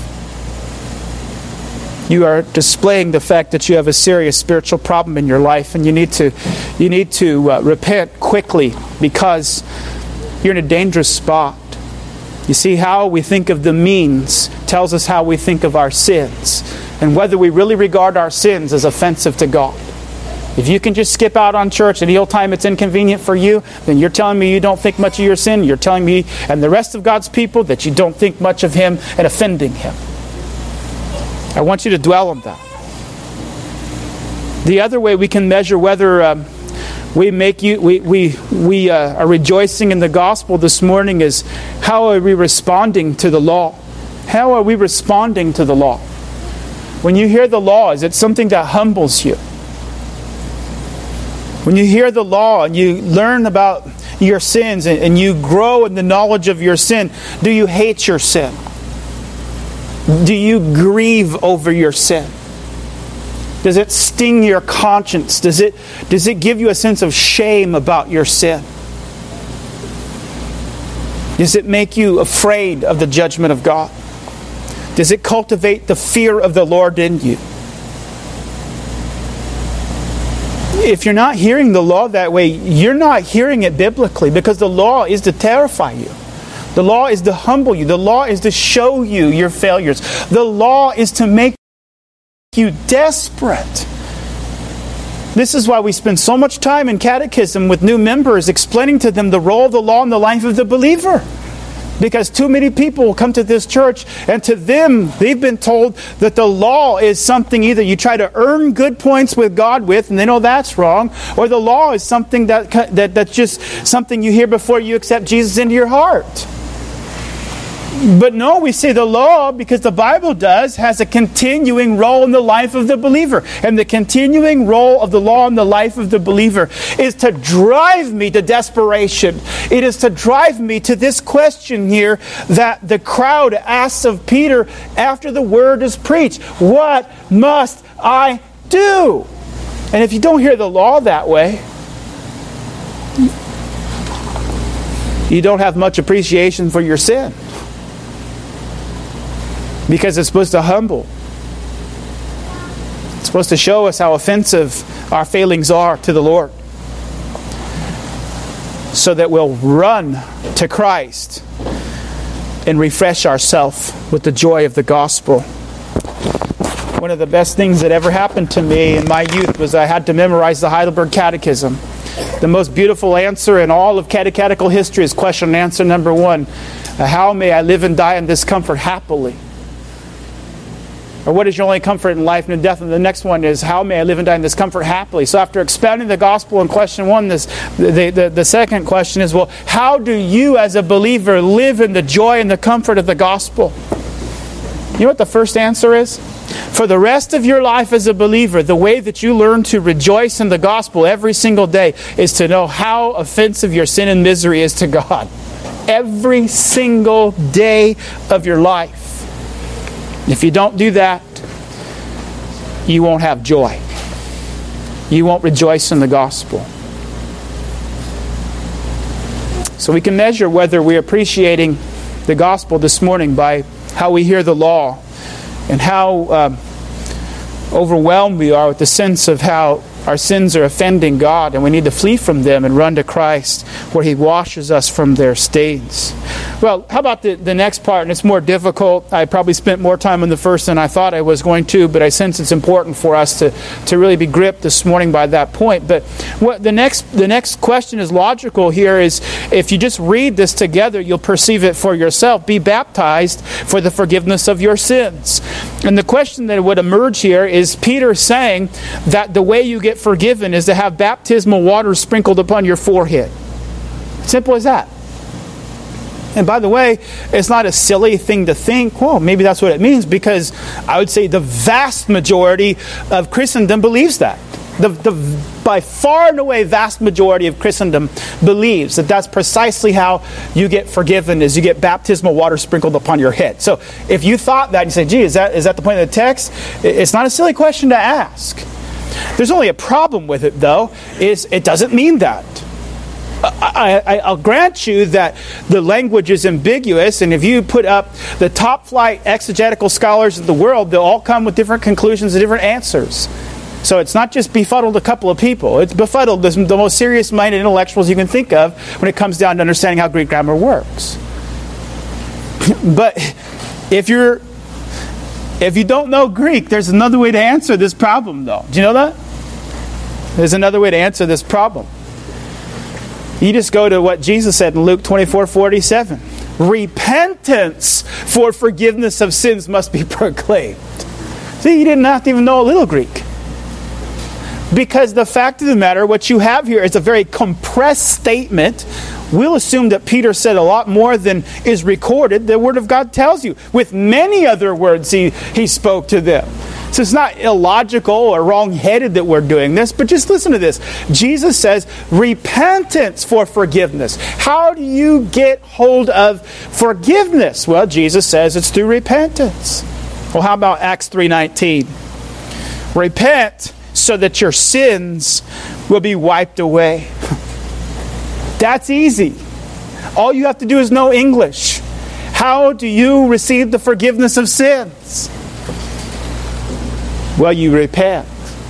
A: You are displaying the fact that you have a serious spiritual problem in your life, and you need to, you need to uh, repent quickly because you're in a dangerous spot. You see, how we think of the means tells us how we think of our sins, and whether we really regard our sins as offensive to God. If you can just skip out on church any old time it's inconvenient for you, then you're telling me you don't think much of your sin. You're telling me and the rest of God's people that you don't think much of Him and offending Him. I want you to dwell on that. The other way we can measure whether um, we make you we we we uh, are rejoicing in the gospel this morning is how are we responding to the law? How are we responding to the law? When you hear the law, is it something that humbles you? When you hear the law and you learn about your sins and, and you grow in the knowledge of your sin, do you hate your sin? Do you grieve over your sin? Does it sting your conscience? Does it, does it give you a sense of shame about your sin? Does it make you afraid of the judgment of God? Does it cultivate the fear of the Lord in you? If you're not hearing the law that way, you're not hearing it biblically, because the law is to terrify you. The law is to humble you. The law is to show you your failures. The law is to make you desperate. This is why we spend so much time in catechism with new members explaining to them the role of the law in the life of the believer. Because too many people will come to this church and to them they've been told that the law is something either you try to earn good points with God with and they know that's wrong, or the law is something that, that that's just something you hear before you accept Jesus into your heart. But no, we say the law, because the Bible does, has a continuing role in the life of the believer. And the continuing role of the law in the life of the believer is to drive me to desperation. It is to drive me to this question here that the crowd asks of Peter after the word is preached. What must I do? And if you don't hear the law that way, you don't have much appreciation for your sin. Because it's supposed to humble. It's supposed to show us how offensive our failings are to the Lord. So that we'll run to Christ and refresh ourselves with the joy of the gospel. One of the best things that ever happened to me in my youth was I had to memorize the Heidelberg Catechism. The most beautiful answer in all of catechetical history is question and answer number one. How may I live and die in this comfort happily? Or what is your only comfort in life and in death? And the next one is, how may I live and die in this comfort happily? So after expounding the gospel in question one, this the, the, the second question is, well, how do you as a believer live in the joy and the comfort of the gospel? You know what the first answer is? For the rest of your life as a believer, the way that you learn to rejoice in the gospel every single day is to know how offensive your sin and misery is to God. Every single day of your life. If you don't do that, you won't have joy. You won't rejoice in the gospel. So we can measure whether we're appreciating the gospel this morning by how we hear the law and how um, overwhelmed we are with the sense of how our sins are offending God, and we need to flee from them and run to Christ, where He washes us from their stains. Well, how about the, the next part? And it's more difficult. I probably spent more time on the first than I thought I was going to, but I sense it's important for us to, to really be gripped this morning by that point. But what the next the next question is logical here is, if you just read this together, you'll perceive it for yourself. Be baptized for the forgiveness of your sins. And the question that would emerge here is Peter saying that the way you get forgiven is to have baptismal water sprinkled upon your forehead. Simple as that. And by the way, it's not a silly thing to think, well, maybe that's what it means, because I would say the vast majority of Christendom believes that. The, the by far and away vast majority of Christendom believes that that's precisely how you get forgiven, is you get baptismal water sprinkled upon your head. So if you thought that, and you say, gee, is that is that the point of the text? It's not a silly question to ask. There's only a problem with it, though, is it doesn't mean that. I, I, I'll grant you that the language is ambiguous, and if you put up the top flight exegetical scholars of the world, they'll all come with different conclusions and different answers. So it's not just befuddled a couple of people. It's befuddled the, the most serious-minded intellectuals you can think of when it comes down to understanding how Greek grammar works. But if you're if you don't know Greek, there's another way to answer this problem, though. Do you know that? There's another way to answer this problem. You just go to what Jesus said in Luke twenty-four forty-seven. Repentance for forgiveness of sins must be proclaimed. See, you didn't have to even know a little Greek. Because the fact of the matter, what you have here is a very compressed statement. We'll assume that Peter said a lot more than is recorded. The Word of God tells you. With many other words he, he spoke to them. So it's not illogical or wrong-headed that we're doing this, but just listen to this. Jesus says, repentance for forgiveness. How do you get hold of forgiveness? Well, Jesus says it's through repentance. Well, how about Acts three nineteen? Repent so that your sins will be wiped away. That's easy. All you have to do is know English. How do you receive the forgiveness of sins? Well, you repent.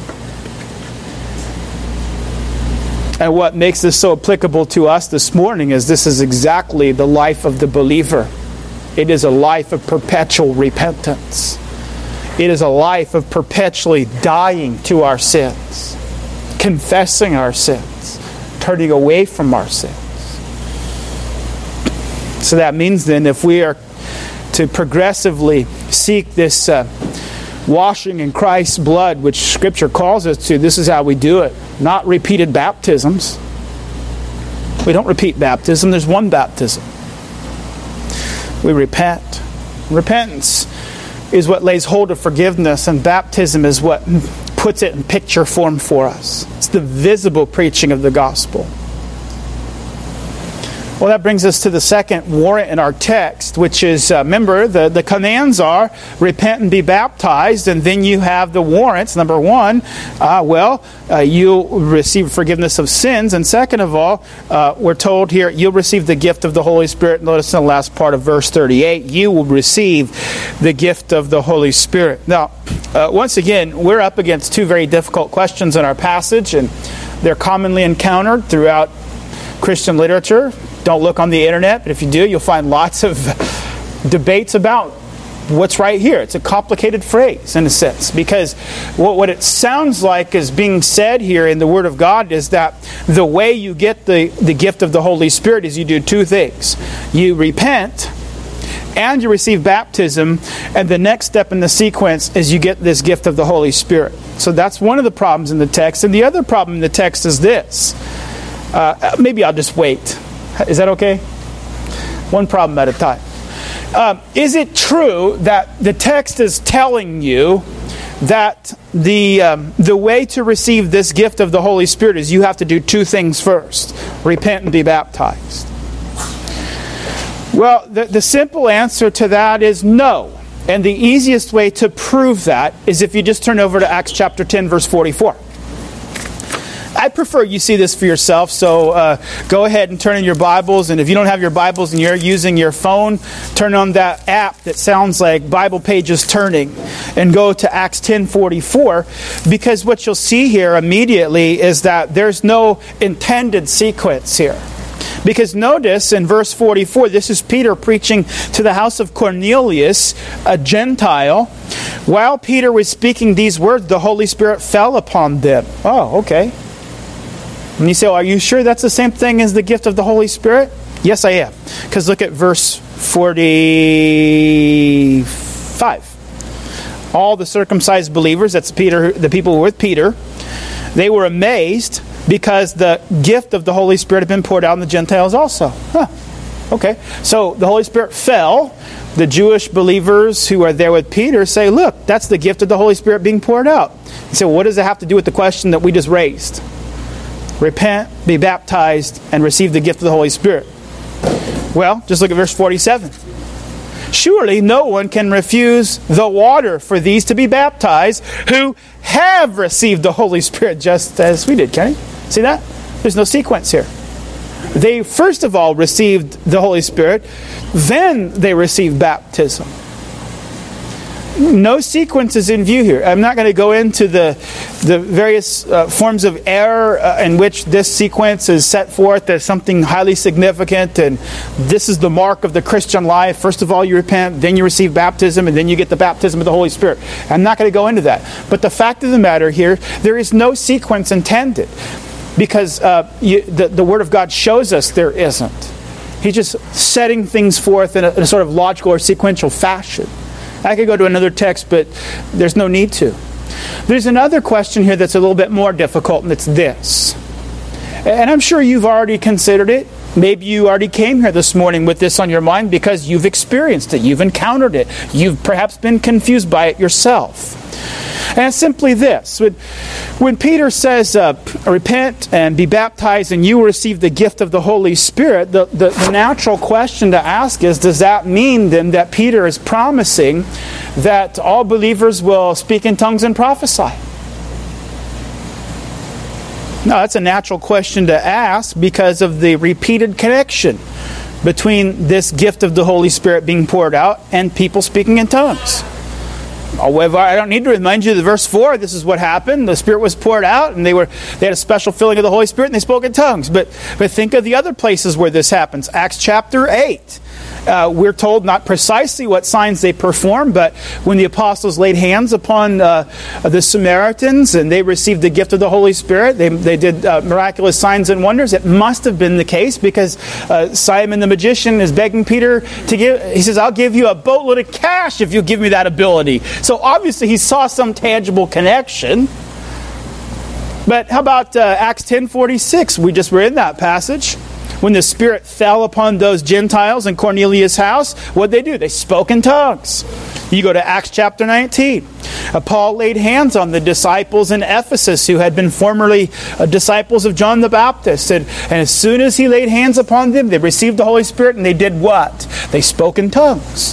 A: And what makes this so applicable to us this morning is this is exactly the life of the believer. It is a life of perpetual repentance. It is a life of perpetually dying to our sins, confessing our sins, turning away from our sins. So that means then, if we are to progressively seek this uh, washing in Christ's blood, which Scripture calls us to, this is how we do it. Not repeated baptisms. We don't repeat baptism. There's one baptism. We repent. Repentance is what lays hold of forgiveness, and baptism is what puts it in picture form for us. It's the visible preaching of the gospel. Well, that brings us to the second warrant in our text, which is, uh, remember, the, the commands are repent and be baptized, and then you have the warrants. Number one, uh, well, uh, you'll receive forgiveness of sins, and second of all, uh, we're told here, you'll receive the gift of the Holy Spirit. Notice in the last part of verse thirty-eight, you will receive the gift of the Holy Spirit. Now, uh, once again, we're up against two very difficult questions in our passage, and they're commonly encountered throughout Christian literature. Don't look on the internet, but if you do, you'll find lots of debates about what's right here. It's a complicated phrase in a sense, because what, what it sounds like is being said here in the Word of God is that the way you get the, the gift of the Holy Spirit is you do two things. You repent and you receive baptism, and the next step in the sequence is you get this gift of the Holy Spirit. So that's one of the problems in the text. And the other problem in the text is this. Uh, maybe I'll just wait. Is that okay? One problem at a time. Um, is it true that the text is telling you that the um, the way to receive this gift of the Holy Spirit is you have to do two things first? Repent and be baptized. Well, the, the simple answer to that is no. And the easiest way to prove that is if you just turn over to Acts chapter ten, verse forty-four. I prefer you see this for yourself, so uh, go ahead and turn in your Bibles, and if you don't have your Bibles and you're using your phone, turn on that app that sounds like Bible pages turning, and go to Acts ten forty-four, because what you'll see here immediately is that there's no intended sequence here. Because notice in verse forty-four, this is Peter preaching to the house of Cornelius, a Gentile. While Peter was speaking these words, the Holy Spirit fell upon them. Oh, okay. And you say, well, are you sure that's the same thing as the gift of the Holy Spirit? Yes, I am. Because look at verse forty-five. All the circumcised believers, that's Peter, the people who were with Peter, they were amazed because the gift of the Holy Spirit had been poured out on the Gentiles also. Huh. Okay. So the Holy Spirit fell. The Jewish believers who are there with Peter say, look, that's the gift of the Holy Spirit being poured out. You say, well, what does it have to do with the question that we just raised? Repent, be baptized, and receive the gift of the Holy Spirit. Well, just look at verse forty-seven. Surely no one can refuse the water for these to be baptized who have received the Holy Spirit just as we did, can you? See that? There's no sequence here. They first of all received the Holy Spirit, then they received baptism. No sequence is in view here. I'm not going to go into the the various uh, forms of error uh, in which this sequence is set forth as something highly significant, and this is the mark of the Christian life. First of all, you repent, then you receive baptism, and then you get the baptism of the Holy Spirit. I'm not going to go into that. But the fact of the matter here, there is no sequence intended, because uh, you, the, the Word of God shows us there isn't. He's just setting things forth in a, in a sort of logical or sequential fashion. I could go to another text, but there's no need to. There's another question here that's a little bit more difficult, and it's this. And I'm sure you've already considered it. Maybe you already came here this morning with this on your mind because you've experienced it. You've encountered it. You've perhaps been confused by it yourself. And it's simply this. When, when Peter says, uh, repent and be baptized and you will receive the gift of the Holy Spirit, the, the, the natural question to ask is, does that mean then that Peter is promising that all believers will speak in tongues and prophesy? No, that's a natural question to ask because of the repeated connection between this gift of the Holy Spirit being poured out and people speaking in tongues. However, I don't need to remind you of verse four. This is what happened. The Spirit was poured out, and they were they had a special filling of the Holy Spirit, and they spoke in tongues. But but think of the other places where this happens. Acts chapter eight. Uh, we're told not precisely what signs they performed, but when the apostles laid hands upon uh, the Samaritans and they received the gift of the Holy Spirit, they, they did uh, miraculous signs and wonders. It must have been the case because uh, Simon the magician is begging Peter to give. He says, I'll give you a boatload of cash if you give me that ability. So obviously he saw some tangible connection. But how about uh, Acts ten forty-six? We just read that passage. When the Spirit fell upon those Gentiles in Cornelius' house, what did they do? They spoke in tongues. You go to Acts chapter nineteen. Uh, Paul laid hands on the disciples in Ephesus who had been formerly uh, disciples of John the Baptist. And, and as soon as he laid hands upon them, they received the Holy Spirit, and they did what? They spoke in tongues.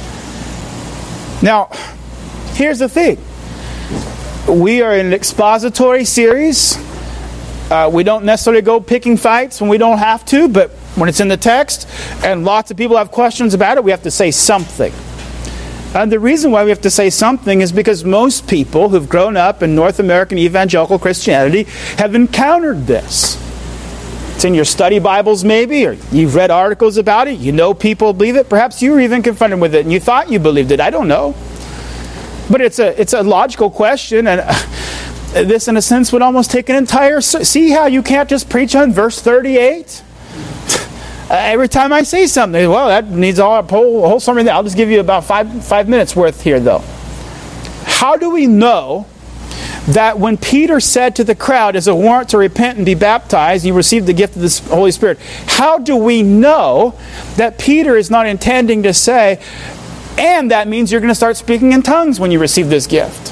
A: Now, here's the thing. We are in an expository series. Uh, we don't necessarily go picking fights when we don't have to, but when it's in the text and lots of people have questions about it, we have to say something. And the reason why we have to say something is because most people who've grown up in North American evangelical Christianity have encountered this. It's in your study Bibles maybe, or you've read articles about it. You know people believe it. Perhaps you were even confronted with it and you thought you believed it. I don't know. But it's a it's a logical question, and this, in a sense, would almost take an entire... See how you can't just preach on verse thirty-eight? Uh, every time I say something, well, that needs all, a whole, whole sermon. I'll just give you about five, five minutes worth here, though. How do we know that when Peter said to the crowd, as a warrant to repent and be baptized, you received the gift of the Holy Spirit, how do we know that Peter is not intending to say, and that means you're going to start speaking in tongues when you receive this gift?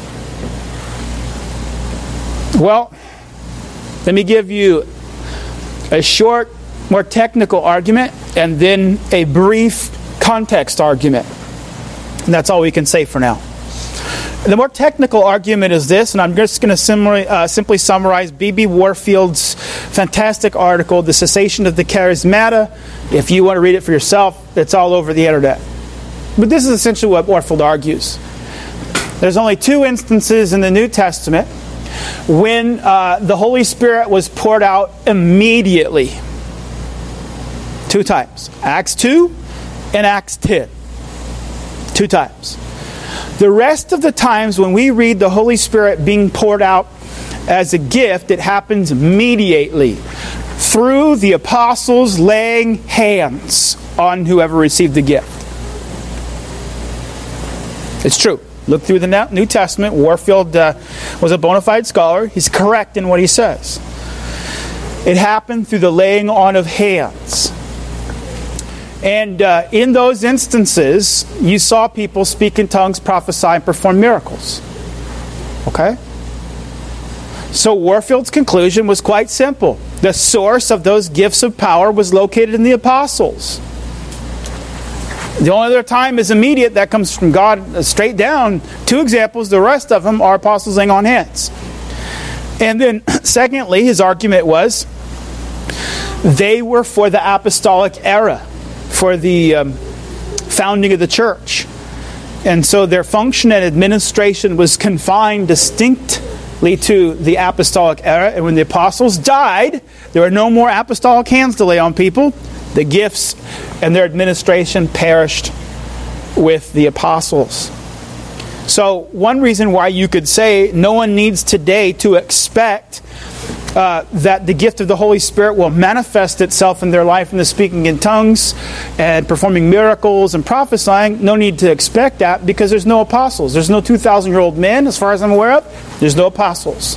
A: Well, let me give you a short, more technical argument and then a brief context argument. And that's all we can say for now. The more technical argument is this, and I'm just going to simply, uh, simply summarize B B Warfield's fantastic article, The Cessation of the Charismata. If you want to read it for yourself, it's all over the internet. But this is essentially what Warfield argues. There's only two instances in the New Testament when uh, the Holy Spirit was poured out immediately. Two times. Acts two and Acts ten. Two times. The rest of the times when we read the Holy Spirit being poured out as a gift, it happens immediately through the apostles laying hands on whoever received the gift. It's true. Look through the New Testament. Warfield uh, was a bona fide scholar. He's correct in what he says. It happened through the laying on of hands. And uh, in those instances, you saw people speak in tongues, prophesy, and perform miracles. Okay? So Warfield's conclusion was quite simple. The source of those gifts of power was located in the apostles. The only other time is immediate. That comes from God straight down. Two examples. The rest of them are apostles laying on hands. And then, secondly, his argument was they were for the apostolic era, for the um, founding of the church. And so their function and administration was confined distinctly to the apostolic era. And when the apostles died, there were no more apostolic hands to lay on people. The gifts and their administration perished with the apostles. So one reason why you could say no one needs today to expect uh, that the gift of the Holy Spirit will manifest itself in their life in the speaking in tongues and performing miracles and prophesying. No need to expect that because there's no apostles. There's no two thousand year old men, as far as I'm aware of. There's no apostles.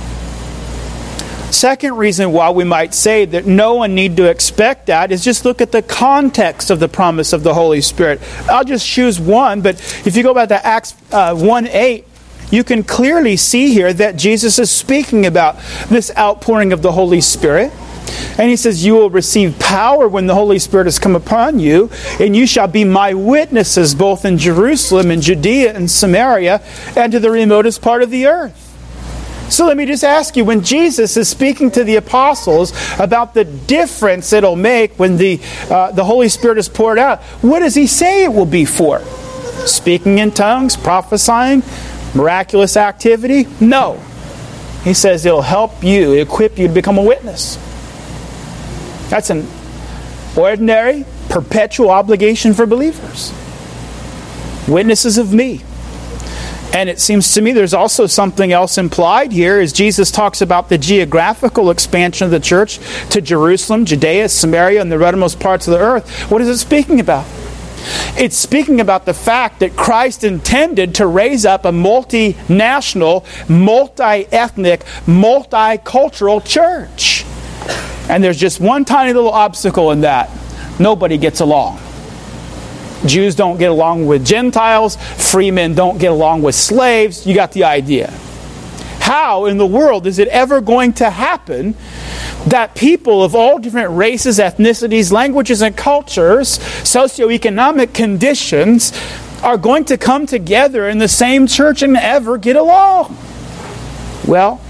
A: Second reason why we might say that no one need to expect that is just look at the context of the promise of the Holy Spirit. I'll just choose one, but if you go back to Acts uh, one eight, you can clearly see here that Jesus is speaking about this outpouring of the Holy Spirit. And he says, you will receive power when the Holy Spirit has come upon you, and you shall be my witnesses both in Jerusalem and Judea and Samaria and to the remotest part of the earth. So let me just ask you, when Jesus is speaking to the apostles about the difference it'll make when the uh, the Holy Spirit is poured out, what does he say it will be for? Speaking in tongues, prophesying, miraculous activity? No. He says it'll help you, equip you to become a witness. That's an ordinary, perpetual obligation for believers. Witnesses of me. And it seems to me there's also something else implied here as Jesus talks about the geographical expansion of the church to Jerusalem, Judea, Samaria, and the uttermost parts of the earth. What is it speaking about? It's speaking about the fact that Christ intended to raise up a multinational, multi-ethnic, multicultural church. And there's just one tiny little obstacle in that. Nobody gets along. Jews don't get along with Gentiles. Free men don't get along with slaves. You got the idea. How in the world is it ever going to happen that people of all different races, ethnicities, languages, and cultures, socioeconomic conditions, are going to come together in the same church and ever get along? Well,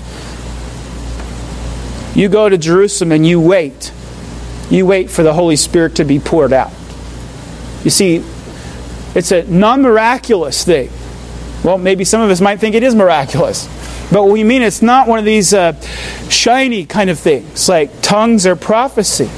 A: you go to Jerusalem and you wait. You wait for the Holy Spirit to be poured out. You see, it's a non-miraculous thing. Well, maybe some of us might think it is miraculous. But we mean it's not one of these uh, shiny kind of things, like tongues or prophecy.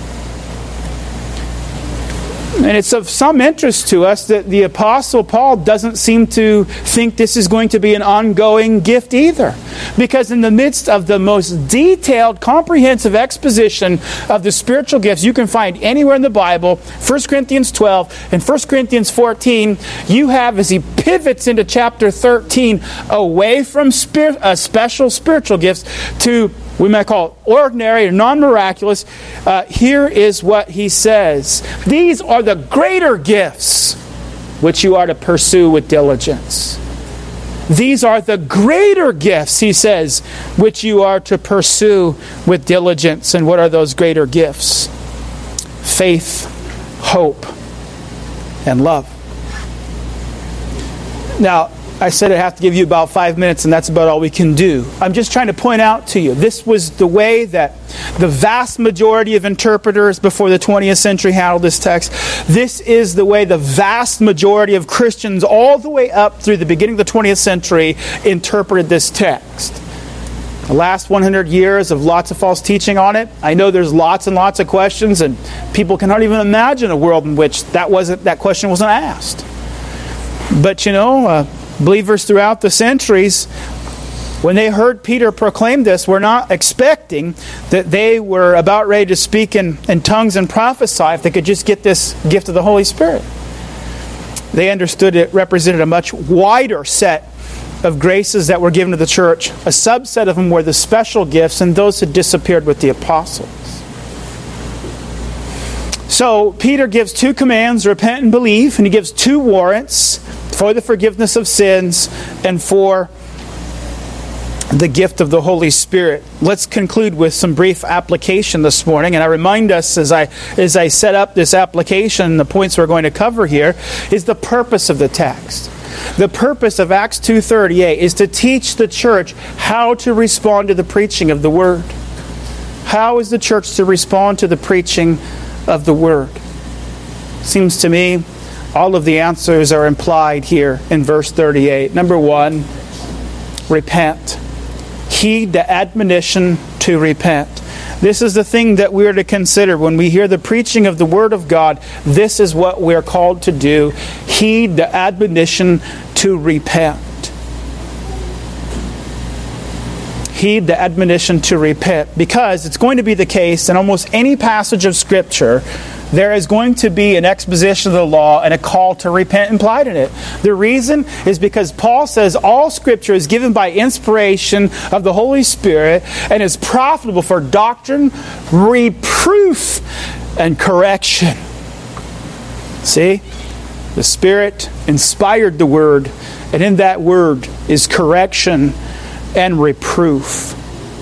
A: And it's of some interest to us that the Apostle Paul doesn't seem to think this is going to be an ongoing gift either. Because in the midst of the most detailed, comprehensive exposition of the spiritual gifts you can find anywhere in the Bible, First Corinthians twelve and First Corinthians fourteen, you have, as he pivots into chapter thirteen, away from spirit, uh, special spiritual gifts to we might call it ordinary or non-miraculous. Uh, here is what he says. These are the greater gifts which you are to pursue with diligence. These are the greater gifts, he says, which you are to pursue with diligence. And what are those greater gifts? Faith, hope, and love. Now, I said I have to give you about five minutes, and that's about all we can do. I'm just trying to point out to you, this was the way that the vast majority of interpreters before the twentieth century handled this text. This is the way the vast majority of Christians all the way up through the beginning of the twentieth century interpreted this text. The last one hundred years of lots of false teaching on it. I know there's lots and lots of questions, and people cannot even imagine a world in which that wasn't that question wasn't asked. But you know, uh, believers throughout the centuries, when they heard Peter proclaim this, were not expecting that they were about ready to speak in, in tongues and prophesy if they could just get this gift of the Holy Spirit. They understood it represented a much wider set of graces that were given to the church. A subset of them were the special gifts, and those had disappeared with the apostles. So Peter gives two commands, repent and believe, and he gives two warrants for the forgiveness of sins and for the gift of the Holy Spirit. Let's conclude with some brief application this morning. And I remind us as I as I set up this application, the points we're going to cover here, is the purpose of the text. The purpose of Acts two thirty-eight is to teach the church how to respond to the preaching of the Word. How is the church to respond to the preaching of the Word? Seems to me all of the answers are implied here in verse thirty-eight. Number one, repent. Heed the admonition to repent. This is the thing that we are to consider when we hear the preaching of the Word of God. This is what we are called to do. Heed the admonition to repent. Heed the admonition to repent, because it's going to be the case in almost any passage of Scripture, there is going to be an exposition of the law and a call to repent implied in it. The reason is because Paul says all Scripture is given by inspiration of the Holy Spirit and is profitable for doctrine, reproof, and correction. See? The Spirit inspired the Word, and in that Word is correction and reproof.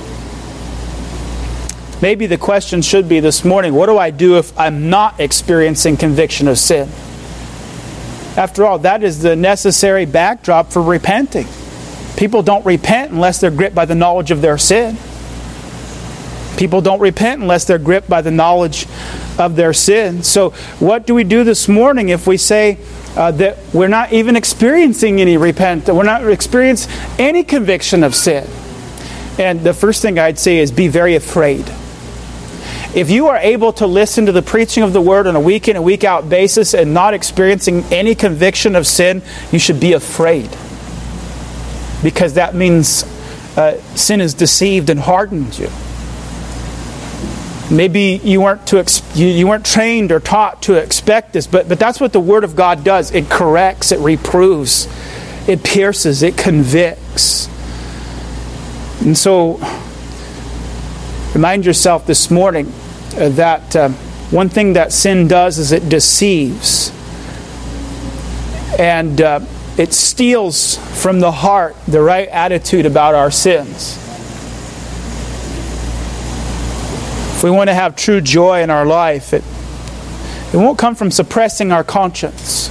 A: Maybe the question should be this morning, what do I do if I'm not experiencing conviction of sin? After all, that is the necessary backdrop for repenting. People don't repent unless they're gripped by the knowledge of their sin. People don't repent unless they're gripped by the knowledge of their sin. So what do we do this morning if we say uh, that we're not even experiencing any repentance, we're not experiencing any conviction of sin? And the first thing I'd say is be very afraid. If you are able to listen to the preaching of the Word on a week in and week out basis and not experiencing any conviction of sin, you should be afraid. Because that means uh, sin has deceived and hardened you. Maybe you weren't to ex- you, you weren't trained or taught to expect this, but, but that's what the Word of God does. It corrects, it reproves, it pierces, it convicts. And so, remind yourself this morning uh, that uh, one thing that sin does is it deceives. And uh, it steals from the heart the right attitude about our sins. If we want to have true joy in our life, it, it won't come from suppressing our conscience.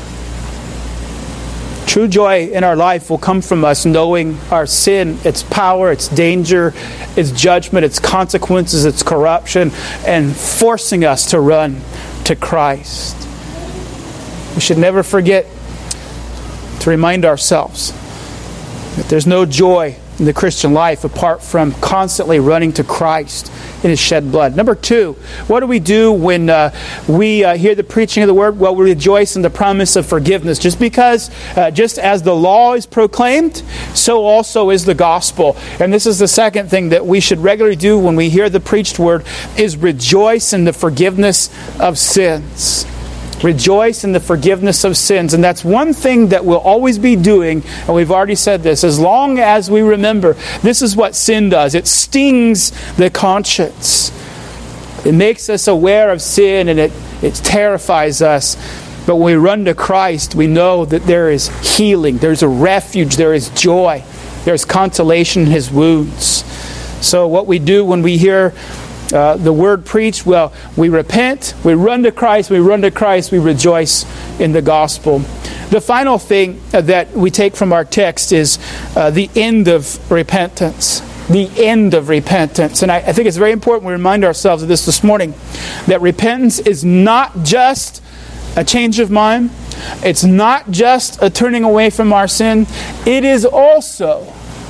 A: True joy in our life will come from us knowing our sin, its power, its danger, its judgment, its consequences, its corruption, and forcing us to run to Christ. We should never forget to remind ourselves that there's no joy in the Christian life apart from constantly running to Christ in His shed blood. Number two, what do we do when uh, we uh, hear the preaching of the Word? Well, we rejoice in the promise of forgiveness. Just because, uh, just as the law is proclaimed, so also is the gospel. And this is the second thing that we should regularly do when we hear the preached Word, is rejoice in the forgiveness of sins. Rejoice in the forgiveness of sins. And that's one thing that we'll always be doing, and we've already said this, as long as we remember, this is what sin does. It stings the conscience. It makes us aware of sin, and it, it terrifies us. But when we run to Christ, we know that there is healing, there's a refuge, there is joy, there's consolation in His wounds. So what we do when we hear Uh, the Word preached, well, we repent, we run to Christ, we run to Christ, we rejoice in the gospel. The final thing that we take from our text is uh, the end of repentance. The end of repentance. And I, I think it's very important we remind ourselves of this this morning, that repentance is not just a change of mind. It's not just a turning away from our sin. It is also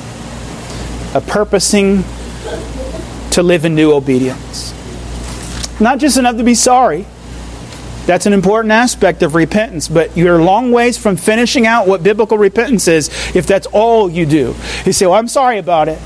A: a purposing to live in new obedience. Not just enough to be sorry. That's an important aspect of repentance, but you're a long ways from finishing out what biblical repentance is if that's all you do. You say, well, I'm sorry about it.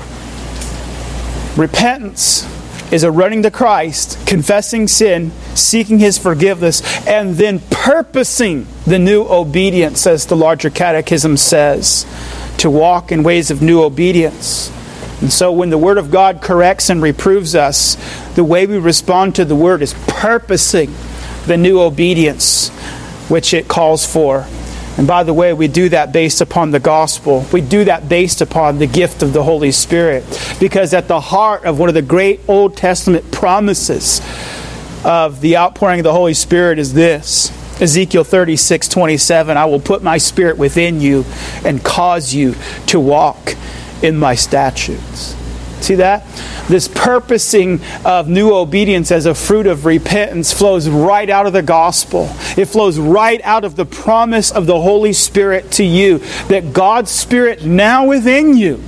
A: Repentance is a running to Christ, confessing sin, seeking His forgiveness, and then purposing the new obedience, as the larger catechism says, to walk in ways of new obedience. And so when the Word of God corrects and reproves us, the way we respond to the Word is purposing the new obedience which it calls for. And by the way, we do that based upon the gospel. We do that based upon the gift of the Holy Spirit. Because at the heart of one of the great Old Testament promises of the outpouring of the Holy Spirit is this. Ezekiel thirty-six twenty-seven, I will put my Spirit within you and cause you to walk in my statutes. See that? This purposing of new obedience as a fruit of repentance flows right out of the gospel. It flows right out of the promise of the Holy Spirit to you, that God's Spirit now within you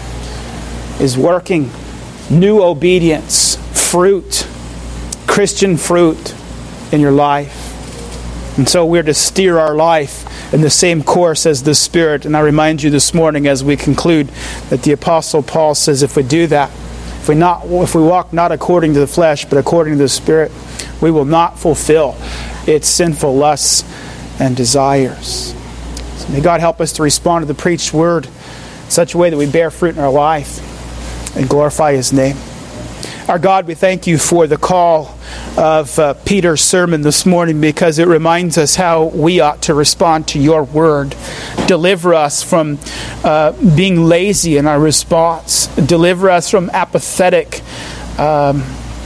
A: is working new obedience, fruit, Christian fruit in your life. And so we're to steer our life in the same course as the Spirit. And I remind you this morning as we conclude that the Apostle Paul says if we do that, if we not, if we walk not according to the flesh but according to the Spirit, we will not fulfill its sinful lusts and desires. So may God help us to respond to the preached word in such a way that we bear fruit in our life and glorify His name. Our God, we thank You for the call of uh, Peter's sermon this morning, because it reminds us how we ought to respond to Your word. Deliver us from uh, being lazy in our response. Deliver us from apathetic, um,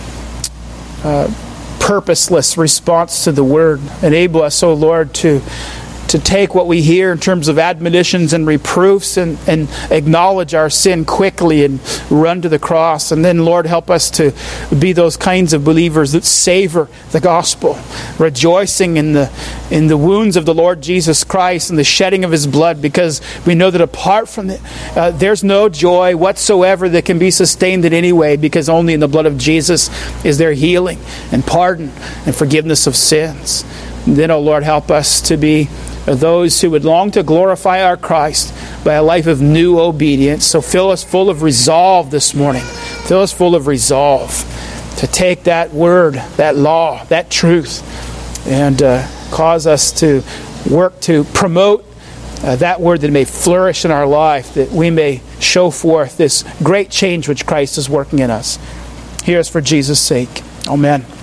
A: uh, purposeless response to the word. Enable us, O Lord, to to take what we hear in terms of admonitions and reproofs and, and acknowledge our sin quickly and run to the cross. And then, Lord, help us to be those kinds of believers that savor the gospel, rejoicing in the in the wounds of the Lord Jesus Christ and the shedding of His blood, because we know that apart from it, uh, there's no joy whatsoever that can be sustained in any way, because only in the blood of Jesus is there healing and pardon and forgiveness of sins. And then, oh Lord, help us to be those who would long to glorify our Christ by a life of new obedience. So fill us full of resolve this morning. Fill us full of resolve to take that word, that law, that truth, and uh, cause us to work to promote uh, that word, that it may flourish in our life, that we may show forth this great change which Christ is working in us. Hear us for Jesus' sake. Amen.